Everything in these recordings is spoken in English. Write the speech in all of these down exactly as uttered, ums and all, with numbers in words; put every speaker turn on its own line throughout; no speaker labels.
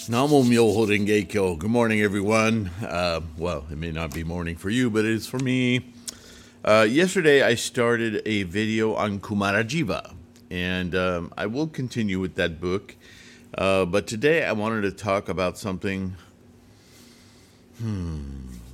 Namo Myoho Renge Kyo. Good morning, everyone. Uh, well, it may not be morning for you, but it is for me. Uh, yesterday, I started a video on Kumarajiva, and um, I will continue with that book. Uh, but today, I wanted to talk about something. Hmm.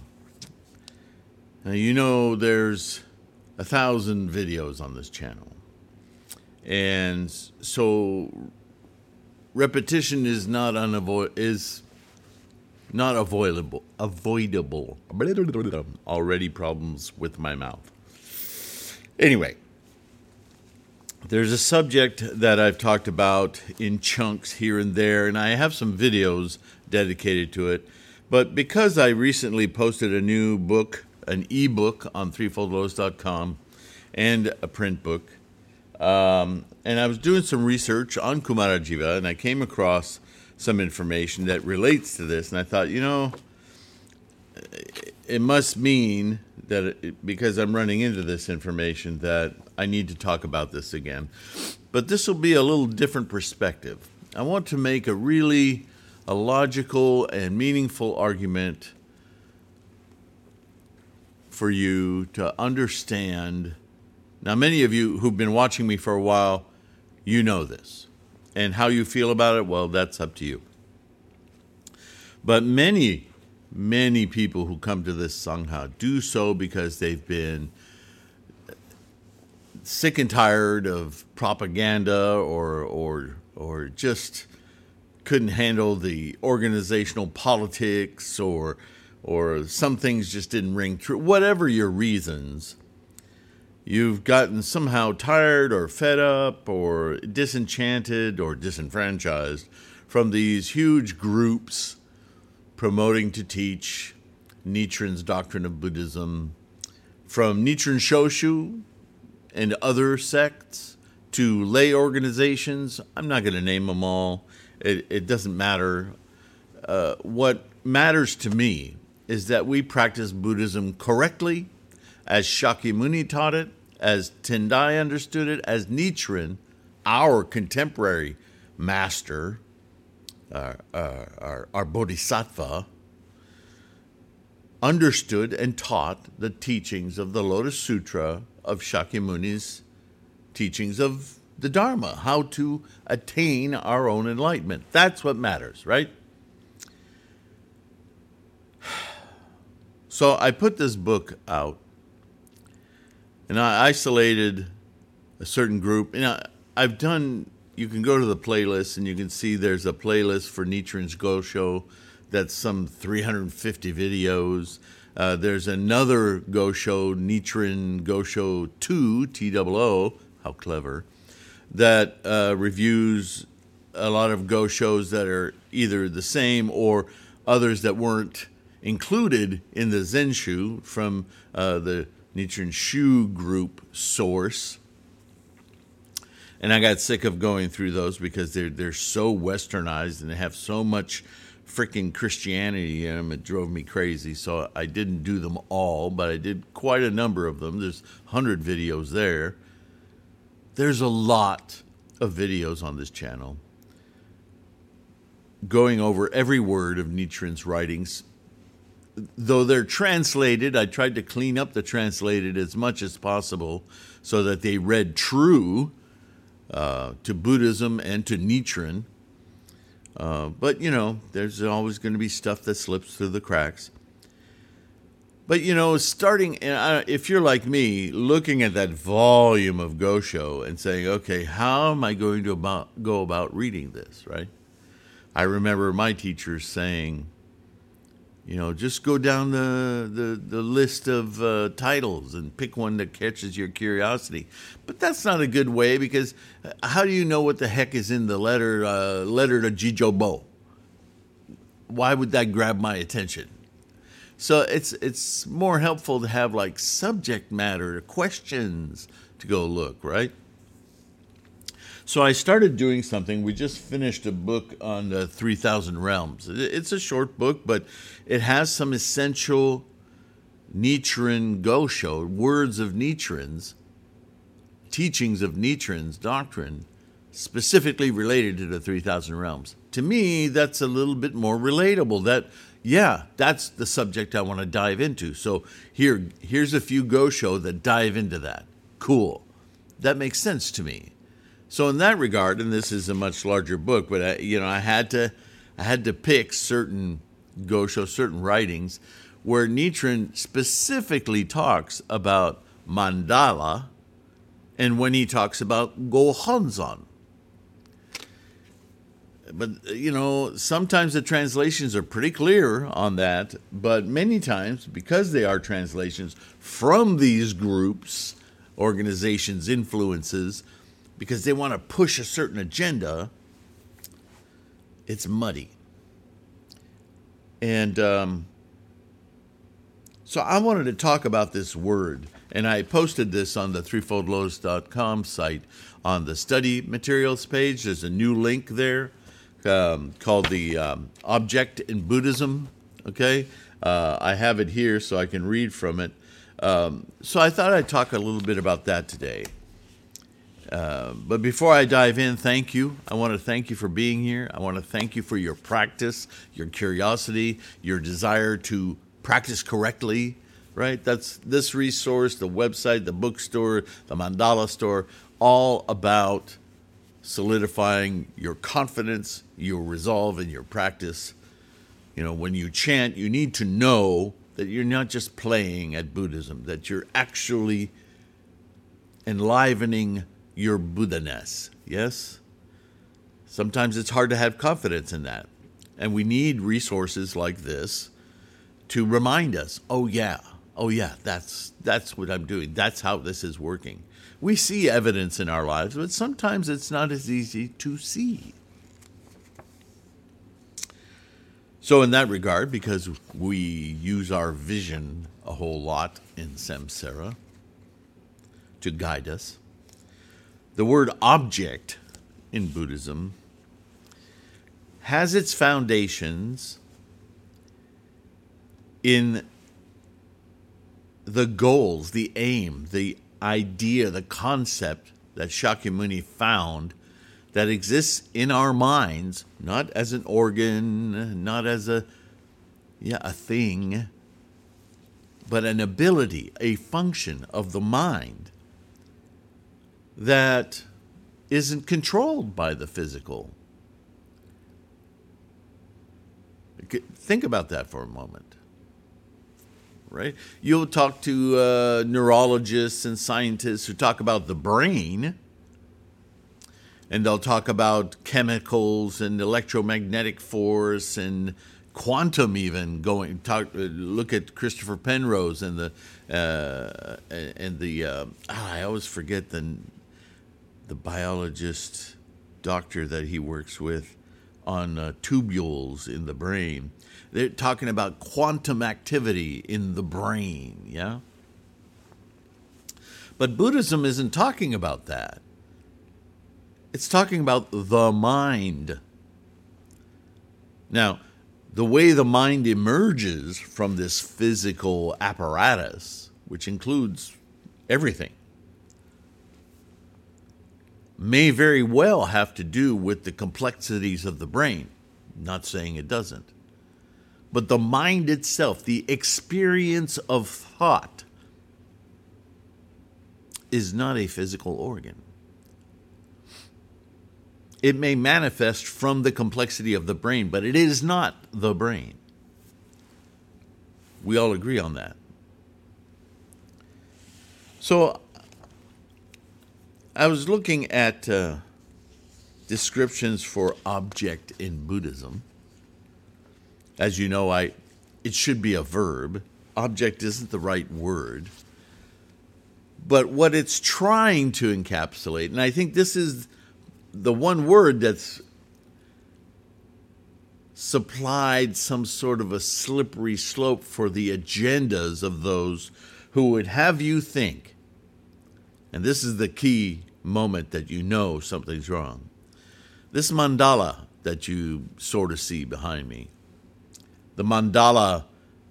Now, you know, there's a thousand videos on this channel, and so repetition is not unavoid is not avoidable. Avoidable. Already problems with my mouth. Anyway, there's a subject that I've talked about in chunks here and there, and I have some videos dedicated to it. But because I recently posted a new book, an ebook on three fold lotus dot com, and a print book, Um, and I was doing some research on Kumarajiva, and I came across some information that relates to this. And I thought, you know, it must mean that it, because I'm running into this information, that I need to talk about this again. But this will be a little different perspective. I want to make a really a logical and meaningful argument for you to understand. Now, many of you who've been watching me for a while, you know this. And how you feel about it, well, that's up to you. But many, many people who come to this Sangha do so because they've been sick and tired of propaganda or or or just couldn't handle the organizational politics, or or some things just didn't ring true. Whatever your reasons, you've gotten somehow tired or fed up or disenchanted or disenfranchised from these huge groups promoting to teach Nichiren's doctrine of Buddhism, from Nichiren Shoshu and other sects to lay organizations. I'm not going to name them all. It, it doesn't matter. Uh, what matters to me is that we practice Buddhism correctly, as Shakyamuni taught it, as Tendai understood it, as Nichiren, our contemporary master, our, our, our, our bodhisattva, understood and taught the teachings of the Lotus Sutra, of Shakyamuni's teachings of the Dharma, how to attain our own enlightenment. That's what matters, right? So I put this book out, and I isolated a certain group. And I, I've done, you can go to the playlist and you can see there's a playlist for Nichiren's Gosho that's some three hundred fifty videos. Uh, there's another Gosho, Nichiren Gosho two, T O O, how clever, that uh, reviews a lot of Goshos that are either the same or others that weren't included in the Zenshu from uh, the Nichiren Shu group source. And I got sick of going through those because they're they're so westernized and they have so much freaking Christianity in them. It drove me crazy. So I didn't do them all, but I did quite a number of them. There's one hundred videos there. There's a lot of videos on this channel going over every word of Nichiren's writings. Though they're translated, I tried to clean up the translated as much as possible so that they read true uh, to Buddhism and to Nichiren. Uh, but, you know, there's always going to be stuff that slips through the cracks. But, you know, starting, if you're like me, looking at that volume of Gosho and saying, okay, how am I going to about, go about reading this, right? I remember my teachers saying, you know, just go down the, the, the list of uh, titles and pick one that catches your curiosity. But that's not a good way, because how do you know what the heck is in the letter uh, letter to Jijobo? Why would that grab my attention? So it's it's more helpful to have like subject matter, questions to go look, right? So I started doing something. We just finished a book on the three thousand Realms. It's a short book, but it has some essential Nichiren Gosho, words of Nichiren's, teachings of Nichiren's doctrine specifically related to the three thousand realms. To me, that's a little bit more relatable. That, yeah, that's the subject I want to dive into. So here, here's a few Gosho that dive into that. Cool. That makes sense to me. So in that regard, and this is a much larger book, but I, you know, I had to, I had to pick certain Gosho, certain writings where Nichiren specifically talks about mandala, and when he talks about Gohonzon. But, you know, sometimes the translations are pretty clear on that, but many times, because they are translations from these groups, organizations, influences, because they want to push a certain agenda, it's muddy. And um, so I wanted to talk about this word, and I posted this on the threefold lotus dot com site on the study materials page. There's a new link there. Um, called the um, Object in Buddhism, okay? Uh, I have it here so I can read from it. Um, so I thought I'd talk a little bit about that today. Uh, but before I dive in, thank you. I want to thank you for being here. I want to thank you for your practice, your curiosity, your desire to practice correctly, right? That's this resource, the website, the bookstore, the mandala store, all about solidifying your confidence, your resolve, and your practice. You know, when you chant, you need to know that you're not just playing at Buddhism, that you're actually enlivening your Buddha-ness. Yes? Sometimes it's hard to have confidence in that. And we need resources like this to remind us, oh yeah, oh yeah, that's that's what I'm doing. That's how this is working. We see evidence in our lives, but sometimes it's not as easy to see. So in that regard, because we use our vision a whole lot in samsara to guide us, the word object in Buddhism has its foundations in the goals, the aim, the idea, the concept that Shakyamuni found that exists in our minds, not as an organ, not as a yeah, a thing, but an ability, a function of the mind that isn't controlled by the physical. Think about that for a moment. Right? You'll talk to uh, neurologists and scientists who talk about the brain, and they'll talk about chemicals and electromagnetic force and quantum even. Going talk, look at Christopher Penrose and the uh, and the uh, ah, I always forget the the biologist doctor that he works with on uh, tubules in the brain. They're talking about quantum activity in the brain, yeah? But Buddhism isn't talking about that. It's talking about the mind. Now, the way the mind emerges from this physical apparatus, which includes everything, may very well have to do with the complexities of the brain. Not saying it doesn't. But the mind itself, the experience of thought, is not a physical organ. It may manifest from the complexity of the brain, but it is not the brain. We all agree on that. So I was looking at uh, descriptions for object in Buddhism. As you know, I it should be a verb. Object isn't the right word. But what it's trying to encapsulate, and I think this is the one word that's supplied some sort of a slippery slope for the agendas of those who would have you think, and this is the key moment that you know something's wrong. This mandala that you sort of see behind me, the mandala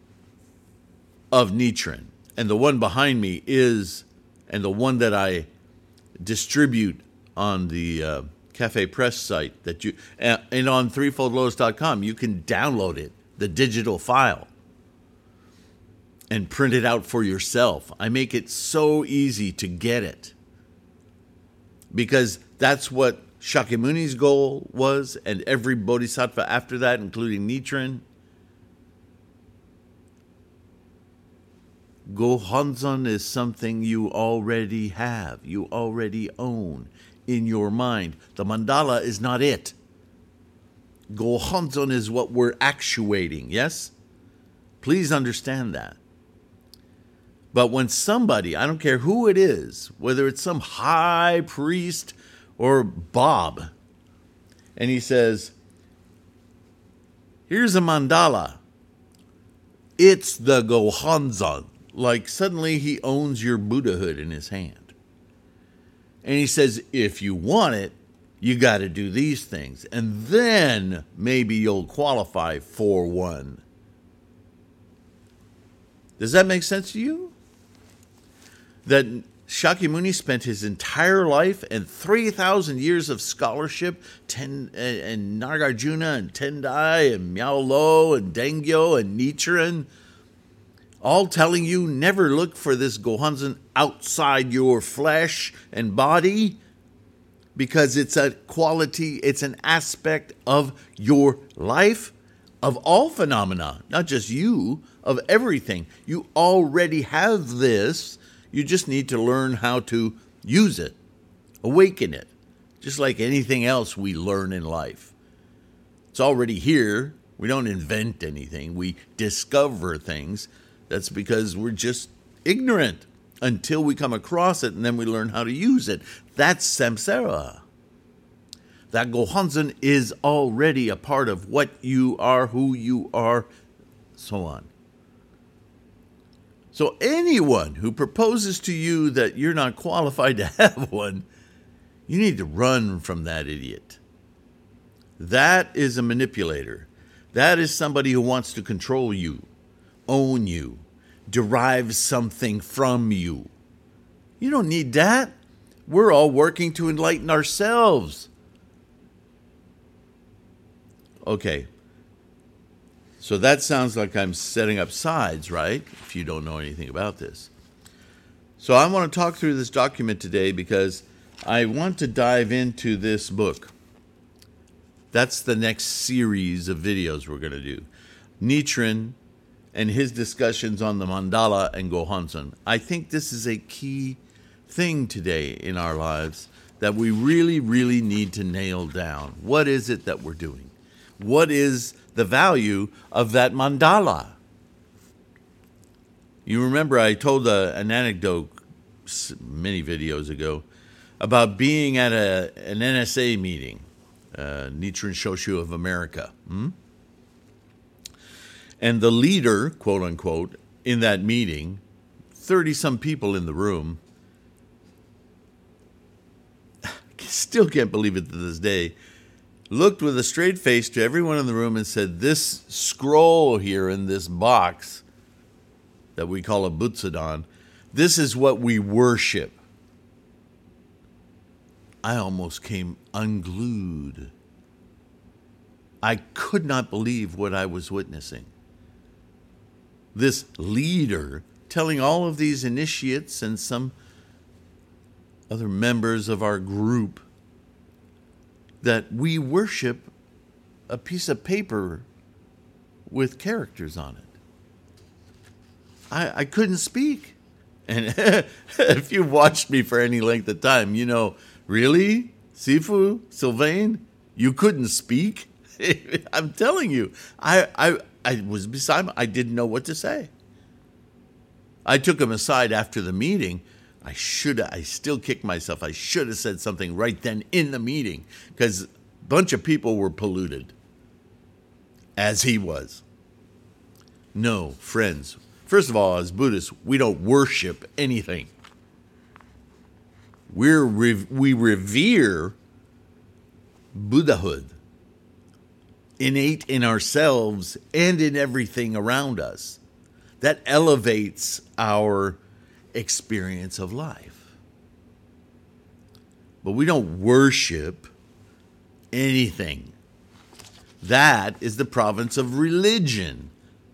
of Nichiren, and the one behind me is, and the one that I distribute on the uh, Cafe Press site that you and on threefold lotus dot com you can download it, the digital file, and print it out for yourself. I make it so easy to get it because that's what Shakyamuni's goal was, and every bodhisattva after that, including Nichiren. Gohonzon is something you already have, you already own in your mind. The mandala is not it. Gohonzon is what we're actuating, yes? Please understand that. But when somebody, I don't care who it is, whether it's some high priest or Bob, and he says, here's a mandala, it's the Gohonzon. Like suddenly he owns your Buddhahood in his hand. And he says, if you want it, you got to do these things. And then maybe you'll qualify for one. Does that make sense to you? That Shakyamuni spent his entire life and three thousand years of scholarship, ten, and, and Nagarjuna and Tendai and Miao Lo and Dengyo and Nichiren, all telling you never look for this Gohonzon outside your flesh and body because it's a quality, it's an aspect of your life, of all phenomena, not just you, of everything. You already have this. You just need to learn how to use it, awaken it, just like anything else we learn in life. It's already here. We don't invent anything. We discover things. That's because we're just ignorant until we come across it and then we learn how to use it. That's samsara. That Gohonzon is already a part of what you are, who you are, so on. So anyone who proposes to you that you're not qualified to have one, you need to run from that idiot. That is a manipulator. That is somebody who wants to control you, own you, derive something from you. You don't need that. We're all working to enlighten ourselves. Okay. So that sounds like I'm setting up sides, right? If you don't know anything about this. So I want to talk through this document today because I want to dive into this book. That's the next series of videos we're going to do. Nichiren and his discussions on the mandala and Gohonzon. I think this is a key thing today in our lives that we really, really need to nail down. What is it that we're doing? What is the value of that mandala? You remember I told a, an anecdote many videos ago about being at a, an N S A meeting, uh, Nichiren Shoshu of America. Hmm? And the leader, quote unquote, in that meeting, thirty-some people in the room, still can't believe it to this day, looked with a straight face to everyone in the room and said, this scroll here in this box that we call a Butsudan, this is what we worship. I almost came unglued. I could not believe what I was witnessing. This leader telling all of these initiates and some other members of our group that we worship a piece of paper with characters on it. I, I couldn't speak. And if you've watched me for any length of time, you know, really, Sifu, Sylvain, you couldn't speak? I'm telling you, I, I, I was beside me. I didn't know what to say. I took him aside after the meeting. I should I still kick myself. I should have said something right then in the meeting because a bunch of people were polluted, as he was. No, friends. First of all, as Buddhists, we don't worship anything. We're we revere Buddhahood, innate in ourselves and in everything around us. That elevates our experience of life. But we don't worship anything. That is the province of religion.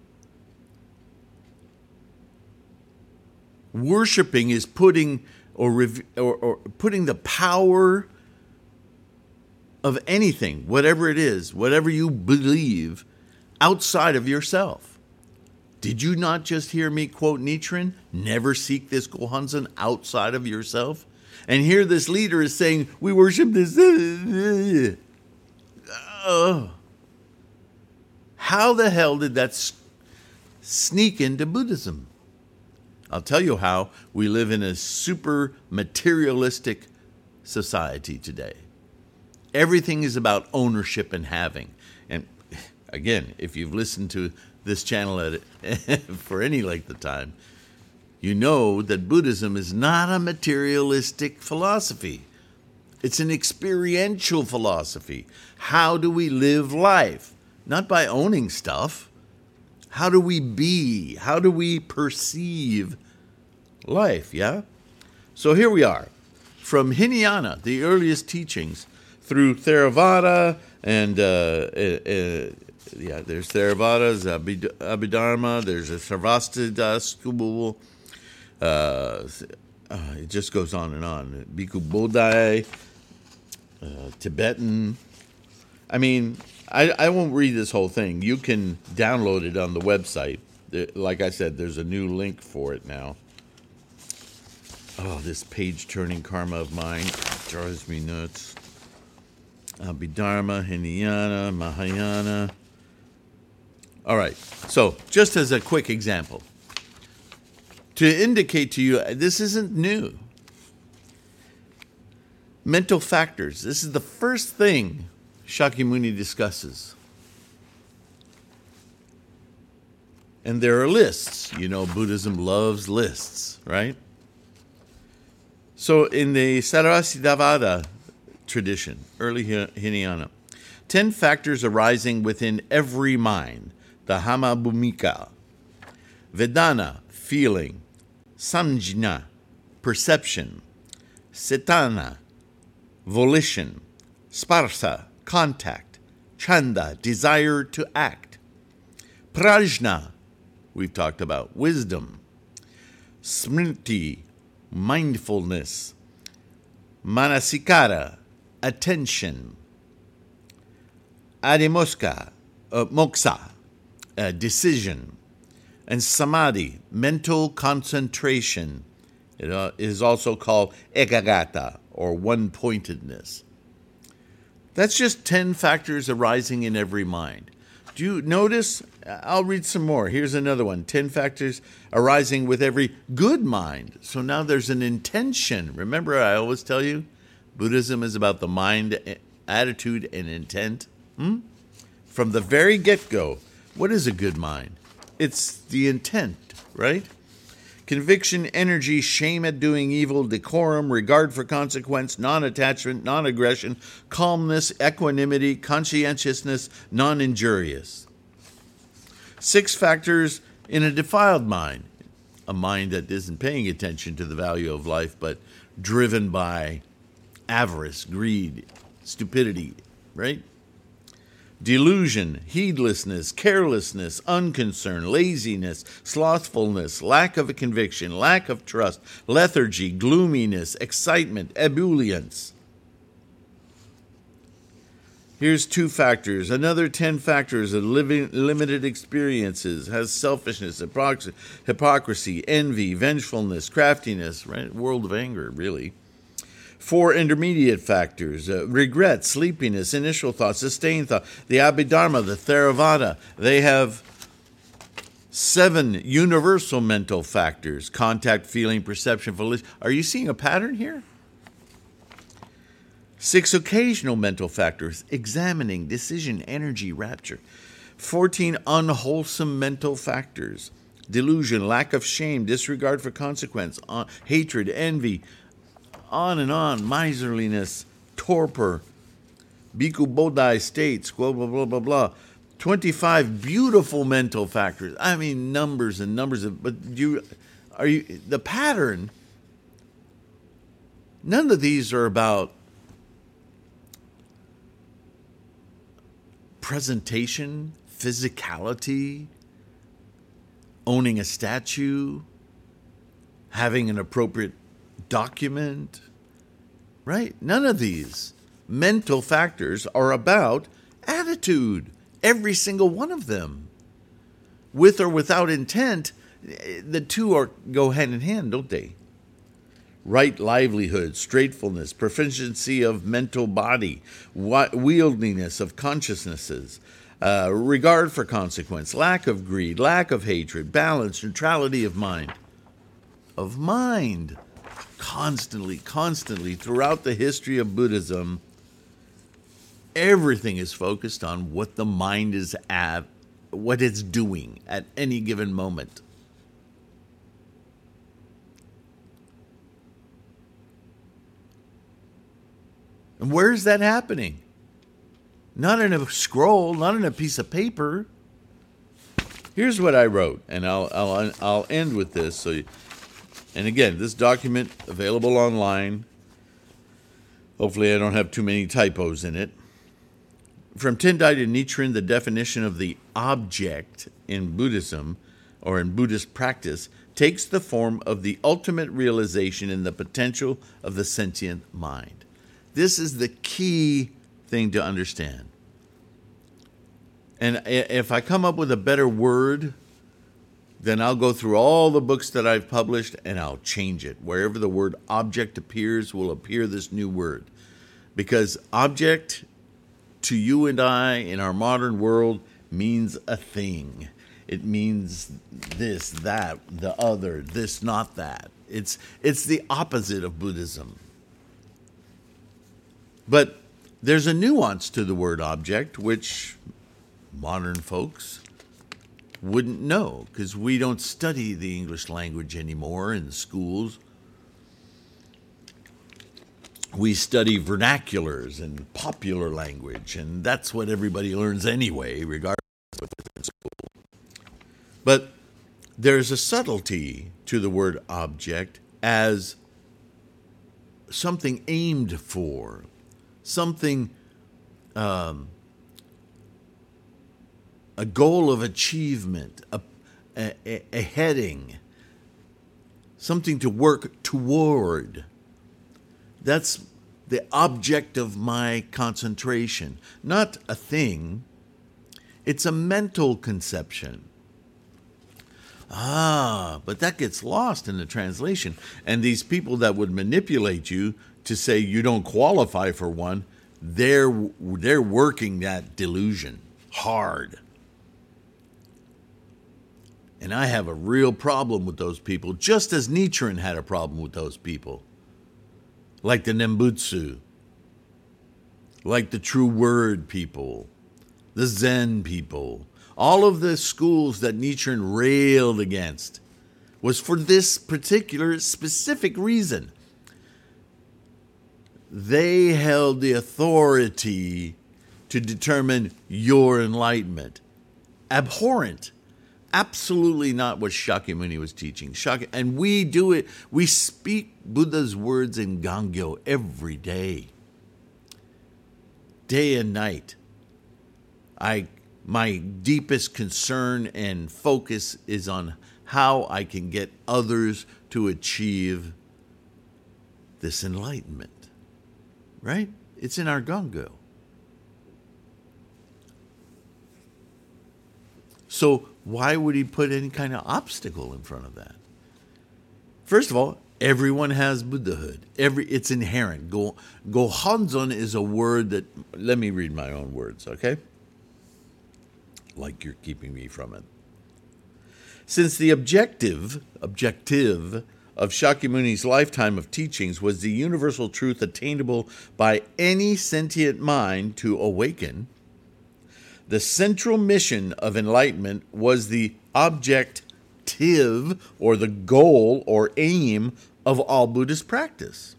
Worshipping is putting or, rev- or, or putting the power of anything, whatever it is, whatever you believe, outside of yourself. Did you not just hear me quote Nichiren? Never seek this Gohanzen outside of yourself. And here this leader is saying, we worship this. Uh, how the hell did that s- sneak into Buddhism? I'll tell you how. We live in a super materialistic society today. Everything is about ownership and having. And again, if you've listened to this channel at for any length of time, you know that Buddhism is not a materialistic philosophy. It's an experiential philosophy. How do we live life? Not by owning stuff. How do we be? How do we perceive life, yeah? So here we are. From Hinayana, the earliest teachings, through Theravada, and uh, uh, uh, yeah, there's Theravada, there's Abhid- Abhidharma, there's a Sarvastika school. Uh, uh, it just goes on and on. Bhikkhu Bodhi, uh, Tibetan. I mean, I, I won't read this whole thing. You can download it on the website. Like I said, there's a new link for it now. Oh, this page-turning karma of mine drives me nuts. Abhidharma, Hinayana, Mahayana. All right, so just as a quick example, to indicate to you, this isn't new. Mental factors. This is the first thing Shakyamuni discusses. And there are lists. You know, Buddhism loves lists, right? So in the Sarvasiddhavada tradition, early Hinayana, ten factors arising within every mind, the Hama Bhumika, Vedana, feeling, Samjna, perception, Setana, volition, Sparsa, contact, Chanda, desire to act, Prajna, we've talked about, wisdom, Smriti, mindfulness, Manasikara, attention, Adimoska, uh, moksha, uh, decision, and Samadhi, mental concentration. It uh, is also called ekagata, or one-pointedness. That's just ten factors arising in every mind. Do you notice? I'll read some more. Here's another one. ten factors arising with every good mind. So now there's an intention. Remember, I always tell you, Buddhism is about the mind, attitude, and intent. Hmm? From the very get-go, what is a good mind? It's the intent, right? Conviction, energy, shame at doing evil, decorum, regard for consequence, non-attachment, non-aggression, calmness, equanimity, conscientiousness, non-injurious. Six factors in a defiled mind, a mind that isn't paying attention to the value of life, but driven by avarice, greed, stupidity, right? Delusion, heedlessness, carelessness, unconcern, laziness, slothfulness, lack of a conviction, lack of trust, lethargy, gloominess, excitement, ebullience. Here's two factors. Another ten factors of living, limited experiences has selfishness, hypocrisy, hypocrisy, envy, vengefulness, craftiness, right? World of anger, really. Four intermediate factors, uh, regret, sleepiness, initial thought, sustained thought. The Abhidharma, the Theravada, they have seven universal mental factors, contact, feeling, perception, volition. Are you seeing a pattern here? Six occasional mental factors, examining, decision, energy, rapture. Fourteen unwholesome mental factors, delusion, lack of shame, disregard for consequence, uh, hatred, envy, on and on, miserliness, torpor, Bhikkhu Bodhi states, blah, blah, blah, blah, blah. twenty-five beautiful mental factors. I mean, numbers and numbers of, but you, are you, the pattern, none of these are about presentation, physicality, owning a statue, having an appropriate document, right? None of these mental factors are about attitude, every single one of them. With or without intent, the two are go hand in hand, don't they? Right livelihood, straightfulness, proficiency of mental body, wieldiness of consciousnesses, uh, regard for consequence, lack of greed, lack of hatred, balance, neutrality of mind. Of mind. Constantly, constantly, throughout the history of Buddhism, everything is focused on what the mind is at, what it's doing at any given moment. And where is that happening? Not in a scroll, not in a piece of paper. Here's what I wrote, and I'll I'll I'll end with this. So, you, and again, this document available online. Hopefully, I don't have too many typos in it. From Tendai to Nichiren, the definition of the object in Buddhism, or in Buddhist practice, takes the form of the ultimate realization in the potential of the sentient mind. This is the key thing to understand. And if I come up with a better word, then I'll go through all the books that I've published and I'll change it. Wherever the word object appears, will appear this new word. Because object to you and I in our modern world means a thing. It means this, that, the other, this, not that. It's it's the opposite of Buddhism. But there's a nuance to the word object, which modern folks wouldn't know, because we don't study the English language anymore in schools. We study vernaculars and popular language, and that's what everybody learns anyway, regardless of what they're in school. But there's a subtlety to the word object as something aimed for, something, um, a goal of achievement, a, a, a heading, something to work toward. That's the object of my concentration, not a thing. It's a mental conception. Ah, but that gets lost in the translation. And these people that would manipulate you to say you don't qualify for one, they're they're working that delusion hard. And I have a real problem with those people, just as Nichiren had a problem with those people. Like the Nembutsu, like the True Word people, the Zen people. All of the schools that Nichiren railed against was for this particular specific reason. They held the authority to determine your enlightenment. Abhorrent. Absolutely not what Shakyamuni was teaching. Shakya, and we do it. We speak Buddha's words in Gangyo every day. Day and night. I, my deepest concern and focus is on how I can get others to achieve this enlightenment. Right? It's in our Gangyo. So why would he put any kind of obstacle in front of that? First of all, everyone has Buddhahood. Every it's inherent. Go Gohanzon is a word that, let me read my own words, okay? Like you're keeping me from it. Since the objective, objective of Shakyamuni's lifetime of teachings was the universal truth attainable by any sentient mind to awaken, the central mission of enlightenment was the objective, or the goal or aim of all Buddhist practice.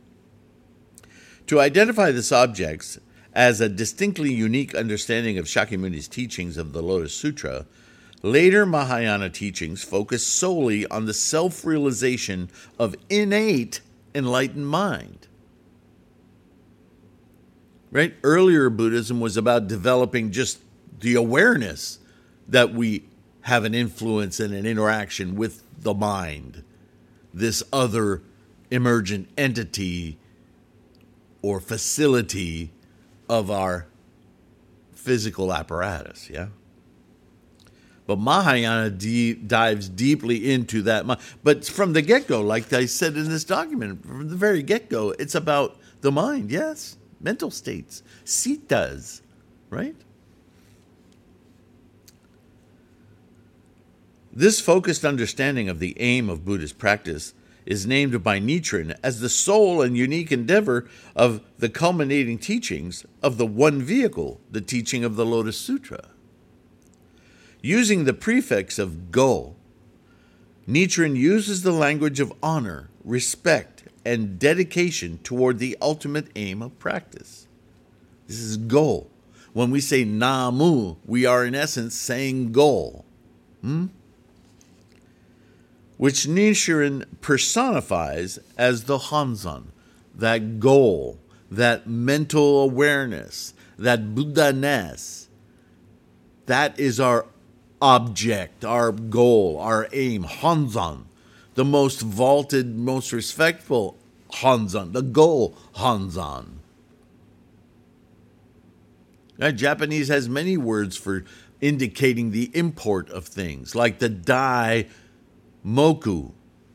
To identify this object as a distinctly unique understanding of Shakyamuni's teachings of the Lotus Sutra, later Mahayana teachings focus solely on the self-realization of innate enlightened mind. right? Earlier Buddhism was about developing just the awareness that we have an influence and an interaction with the mind, this other emergent entity or facility of our physical apparatus, yeah? But Mahayana de- dives deeply into that. But from the get-go, like I said in this document, from the very get-go, it's about the mind, yes, mental states, citas, right? This focused understanding of the aim of Buddhist practice is named by Nichiren as the sole and unique endeavor of the culminating teachings of the one vehicle, the teaching of the Lotus Sutra. Using the prefix of go, Nichiren uses the language of honor, respect, and dedication toward the ultimate aim of practice. This is go. When we say Namu, we are in essence saying go. Hmm? Which Nichiren personifies as the Honzon, that goal, that mental awareness, that Buddha-ness. That is our object, our goal, our aim, Honzon, the most vaulted, most respectful Honzon, the goal Honzon. Now, Japanese has many words for indicating the import of things, like the dai moku.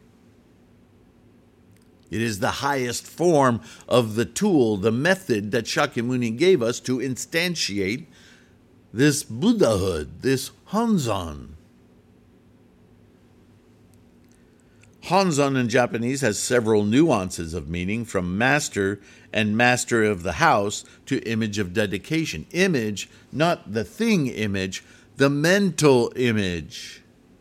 It is the highest form of the tool, the method that Shakyamuni gave us to instantiate this Buddhahood, this Honzon. Honzon in Japanese has several nuances of meaning, from master and master of the house to image of dedication. Image, not the thing image, the mental image.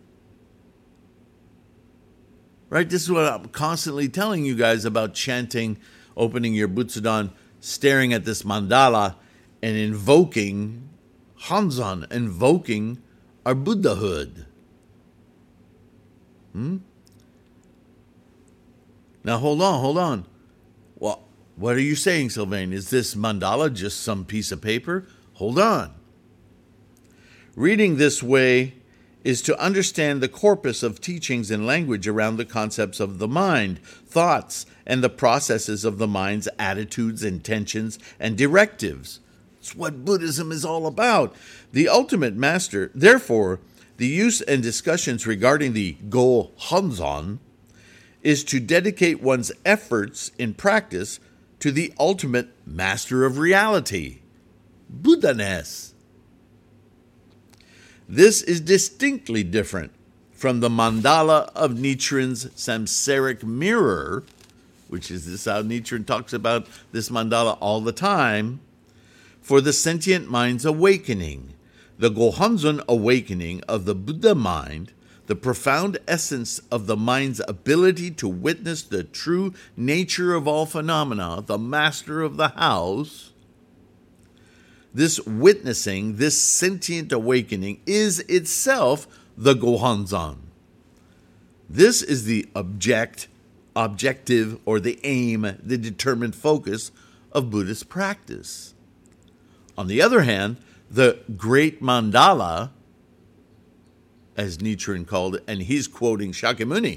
Right? This is what I'm constantly telling you guys about chanting, opening your Butsudan, staring at this mandala, and invoking Honzon, invoking our Buddhahood. Hmm? Now, hold on, hold on. Well, what are you saying, Sylvain? Is this mandala just some piece of paper? Hold on. Reading this way is to understand the corpus of teachings and language around the concepts of the mind, thoughts, and the processes of the mind's attitudes, intentions, and directives. It's what Buddhism is all about. The ultimate master, therefore, the use and discussions regarding the Go Honzon is to dedicate one's efforts in practice to the ultimate master of reality, Buddha-ness. This is distinctly different from the mandala of Nichiren's samsaric mirror, which is this how Nichiren talks about this mandala all the time, for the sentient mind's awakening, the Gohonzon awakening of the Buddha mind, the profound essence of the mind's ability to witness the true nature of all phenomena, the master of the house. This witnessing, this sentient awakening, is itself the Gohonzon. This is the object, objective, or the aim, the determined focus of Buddhist practice. On the other hand, the Great Mandala, as Nichiren called it, and he's quoting Shakyamuni,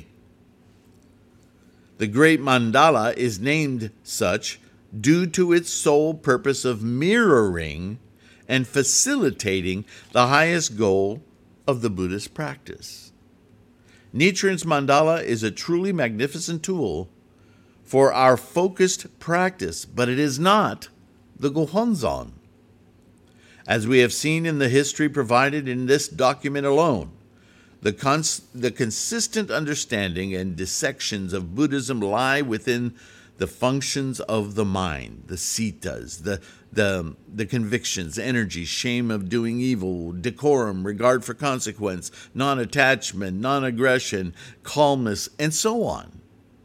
the Great Mandala is named such due to its sole purpose of mirroring and facilitating the highest goal of the Buddhist practice. Nichiren's mandala is a truly magnificent tool for our focused practice, but it is not the Gohonzon. As we have seen in the history provided in this document alone, the, cons- the consistent understanding and dissections of Buddhism lie within the functions of the mind, the citas, the, the, the convictions, energy, shame of doing evil, decorum, regard for consequence, non-attachment, non-aggression, calmness, and so on.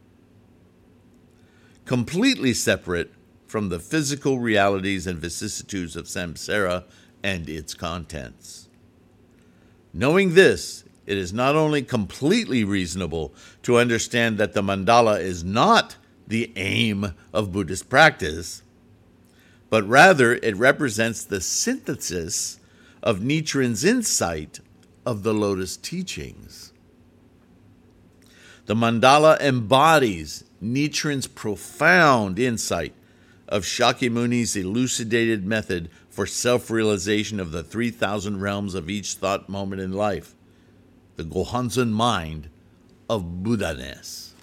Completely separate from the physical realities and vicissitudes of samsara and its contents. Knowing this, it is not only completely reasonable to understand that the mandala is not the aim of Buddhist practice, but rather it represents the synthesis of Nichiren's insight of the Lotus teachings. The mandala embodies Nichiren's profound insight of Shakyamuni's elucidated method for self-realization of the three thousand realms of each thought moment in life, the Gohonzon mind of Buddha-ness.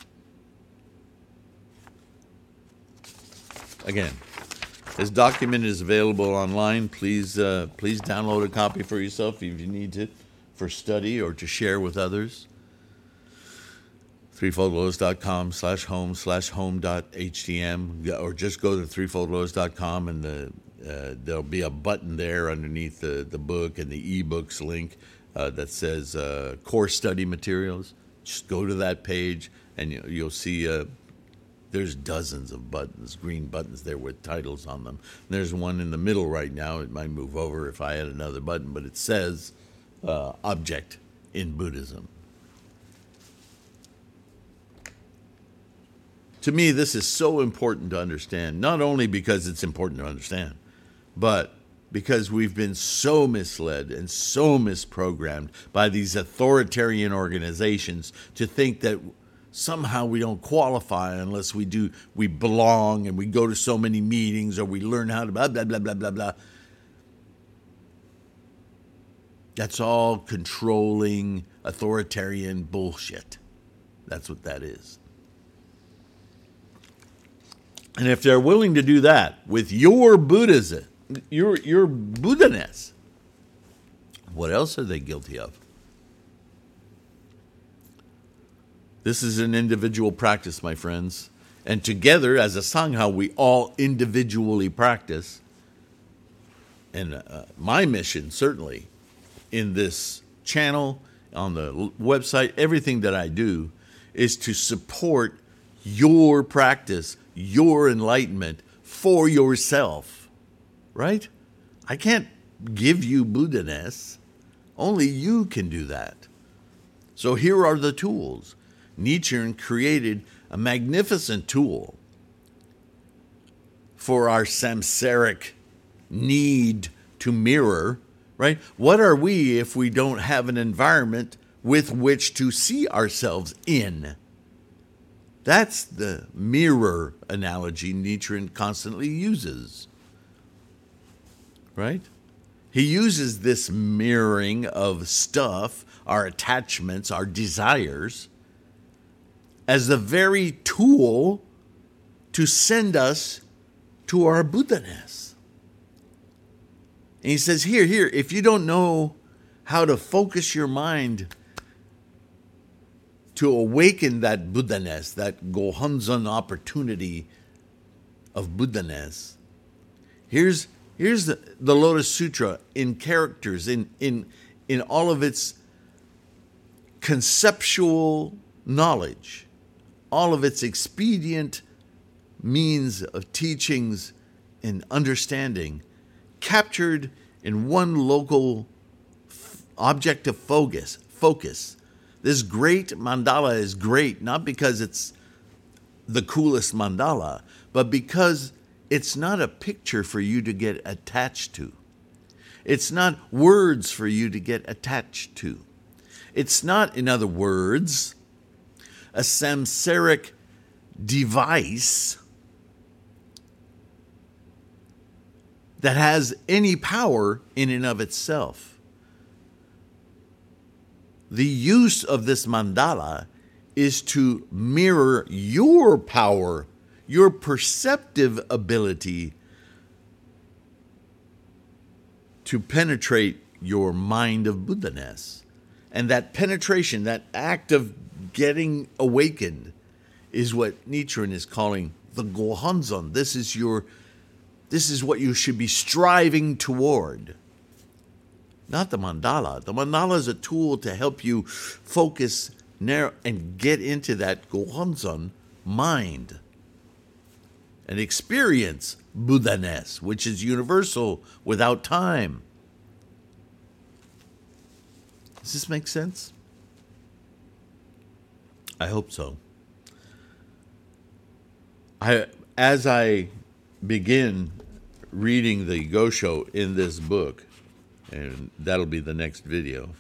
Again, this document is available online. Please, uh, please download a copy for yourself if you need to, for study or to share with others. threefoldlotus.com slash home slash home dot htm, or just go to threefold lotus dot com and the, uh, there'll be a button there underneath the, the book and the ebooks link uh, that says uh, course study materials. Just go to that page and you, you'll see uh, there's dozens of buttons, green buttons there with titles on them. And there's one in the middle right now. It might move over if I had another button, but it says uh, object in Buddhism. To me, this is so important to understand, not only because it's important to understand, but because we've been so misled and so misprogrammed by these authoritarian organizations to think that somehow we don't qualify unless we do, we belong and we go to so many meetings or we learn how to blah, blah, blah, blah, blah, blah. That's all controlling, authoritarian bullshit. That's what that is. And if they're willing to do that with your Buddhism, your, your Buddha-ness, what else are they guilty of? This is an individual practice, my friends. And together, as a Sangha, we all individually practice. And uh, my mission, certainly, in this channel, on the website, everything that I do, is to support your practice, your enlightenment for yourself. Right? I can't give you Buddha-ness. Only you can do that. So here are the tools. Nichiren created a magnificent tool for our samsaric need to mirror, right? What are we if we don't have an environment with which to see ourselves in? That's the mirror analogy Nichiren constantly uses, right? He uses this mirroring of stuff, our attachments, our desires, as the very tool to send us to our Buddha-ness. And he says, here, here, if you don't know how to focus your mind to awaken that Buddha-ness, that Gohonzon opportunity of Buddha-ness, here's, here's the, the Lotus Sutra in characters, in, in, in all of its conceptual knowledge, all of its expedient means of teachings and understanding, captured in one local f- object of focus. Focus. This great mandala is great, not because it's the coolest mandala, but because it's not a picture for you to get attached to. It's not words for you to get attached to. It's not, in other words, a samsaric device that has any power in and of itself. The use of this mandala is to mirror your power, your perceptive ability to penetrate your mind of Buddha-ness. And that penetration, that act of getting awakened, is what Nichiren is calling the Gohonzon. This is your, this is what you should be striving toward. Not the mandala. The mandala is a tool to help you focus narrow and get into that Gohonzon mind and experience Buddha-ness, which is universal without time. Does this make sense? I hope so. I, as I begin reading the Gosho in this book, and that'll be the next video.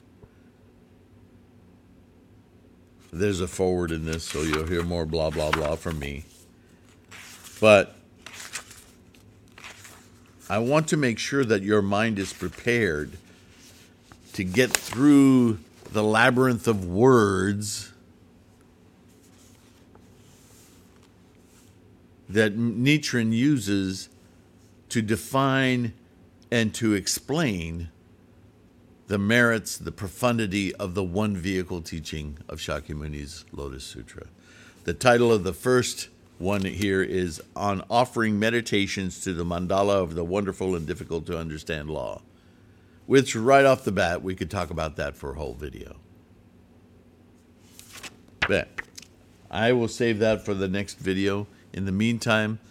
There's a forward in this, so you'll hear more blah, blah, blah from me. But I want to make sure that your mind is prepared to get through the labyrinth of words that Nichiren uses to define and to explain the merits, the profundity of the one vehicle teaching of Shakyamuni's Lotus Sutra. The title of the first one here is On Offering Meditations to the Mandala of the Wonderful and Difficult to Understand Law, which right off the bat, we could talk about that for a whole video. But I will save that for the next video. In the meantime,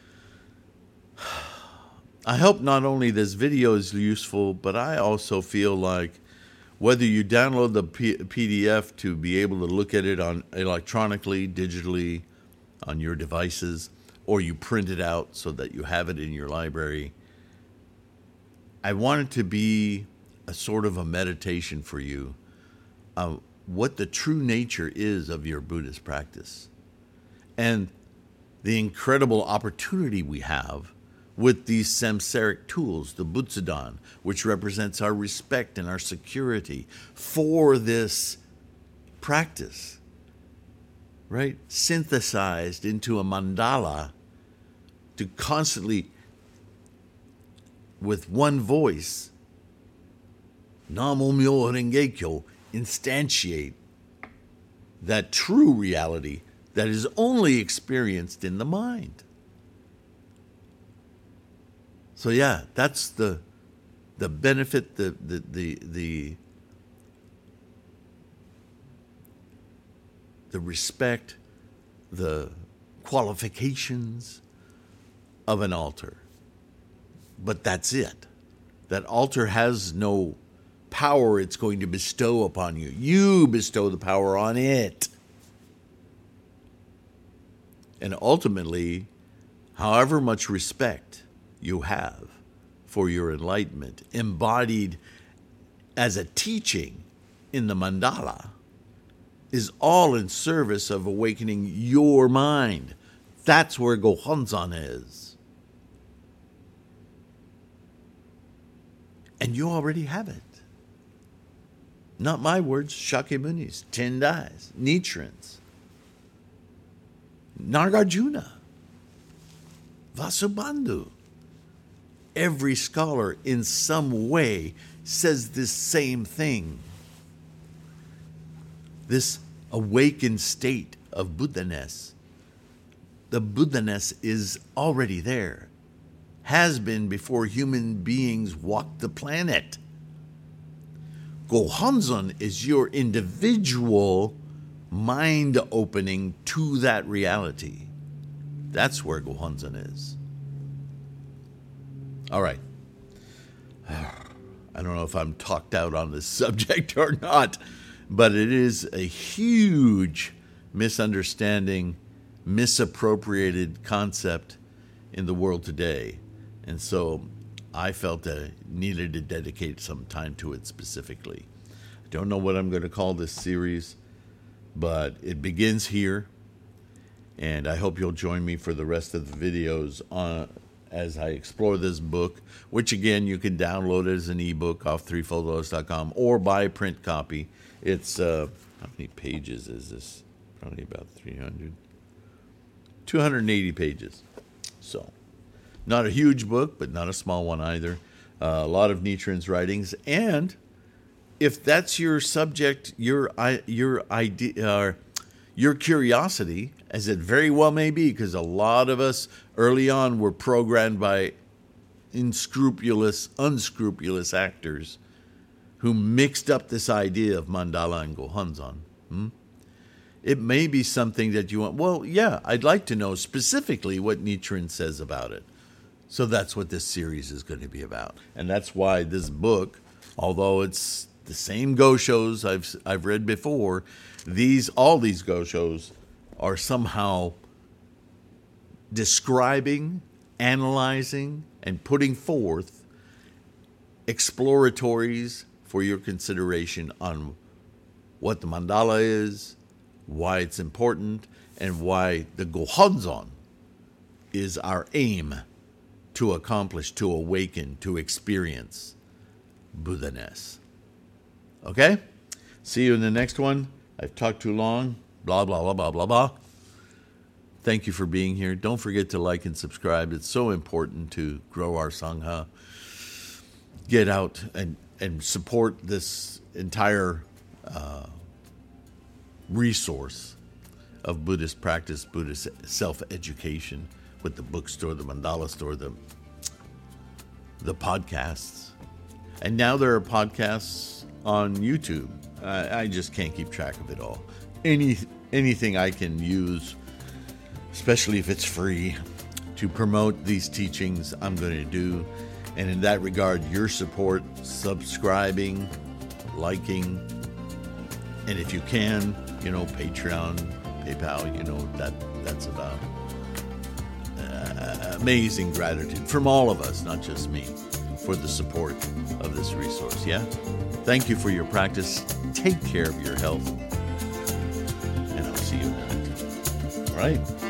I hope not only this video is useful, but I also feel like whether you download the P- PDF to be able to look at it on electronically, digitally, on your devices, or you print it out so that you have it in your library, I want it to be a sort of a meditation for you of what the true nature is of your Buddhist practice and the incredible opportunity we have with these samsaric tools, the Butsudan, which represents our respect and our security for this practice, right? Synthesized into a mandala to constantly, with one voice, Namo Myoho Renge Kyo, instantiate that true reality that is only experienced in the mind. So yeah, that's the the benefit, the the the the, the respect, the qualifications of an altar. But that's it. That altar has no power it's going to bestow upon you. You bestow the power on it. And ultimately, however much respect you have for your enlightenment, embodied as a teaching in the mandala, is all in service of awakening your mind. That's where Gohonzon is. And you already have it. Not my words, Shakyamuni's, Tendai's, Nichiren's, Nagarjuna, Vasubandhu. Every scholar in some way says this same thing. This awakened state of Buddha-ness. The Buddha-ness is already there, has been before human beings walked the planet. Gohonzon is your individual mind opening to that reality. That's where Gohonzon is. All right. I don't know if I'm talked out on this subject or not, but it is a huge misunderstanding, misappropriated concept in the world today. And so I felt I needed to dedicate some time to it specifically. I don't know what I'm going to call this series, but it begins here. And I hope you'll join me for the rest of the videos on as I explore this book, which again, you can download it as an ebook off three fold lotus dot com or buy a print copy. It's, uh, how many pages is this? Probably about three hundred. two hundred eighty pages. So, not a huge book, but not a small one either. Uh, a lot of Nichiren's writings. And if that's your subject, your, your idea, uh, your curiosity, as it very well may be, because a lot of us early on were programmed by unscrupulous, unscrupulous actors who mixed up this idea of mandala and Gohonzon. Hmm? It may be something that you want, well, yeah, I'd like to know specifically what Nichiren says about it. So that's what this series is going to be about. And that's why this book, although it's the same Goshos I've I've read before, these all these Goshos are somehow describing, analyzing, and putting forth exploratories for your consideration on what the mandala is, why it's important, and why the Gohonzon is our aim to accomplish, to awaken, to experience Buddha-ness. Okay? See you in the next one. I've talked too long. Blah, blah, blah, blah, blah, blah. Thank you for being here. Don't forget to like and subscribe. It's so important to grow our Sangha. Get out and, and support this entire uh, resource of Buddhist practice, Buddhist self-education with the bookstore, the mandala store, the, the podcasts. And now there are podcasts on YouTube. I, I just can't keep track of it all. Any Anything I can use, especially if it's free, to promote these teachings, I'm going to do. And in that regard, your support, subscribing, liking, and if you can, you know, Patreon, PayPal, you know, that that's about uh, amazing gratitude from all of us, not just me, for the support of this resource. Yeah? Thank you for your practice. Take care of your health. And I'll see you in a minute. All right?